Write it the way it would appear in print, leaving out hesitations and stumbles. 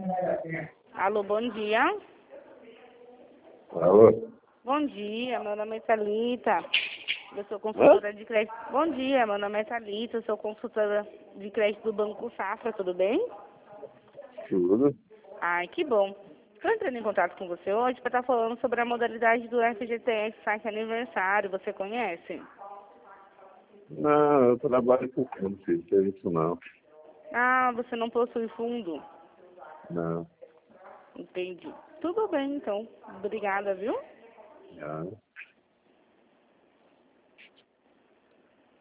Alô, bom dia. Alô? Bom dia, meu nome é Thalita. Eu sou consultora de crédito. Bom dia, meu nome é Thalita, eu sou consultora de crédito do Banco Safra, tudo bem? Tudo? Ai, que bom. Estou entrando em contato com você hoje para estar falando sobre a modalidade do FGTS Saque Aniversário. Você conhece? Não, eu trabalho com fundo, filho, não é isso não. Ah, você não possui fundo? Não. Entendi. Tudo bem, então. Obrigada, viu? Não.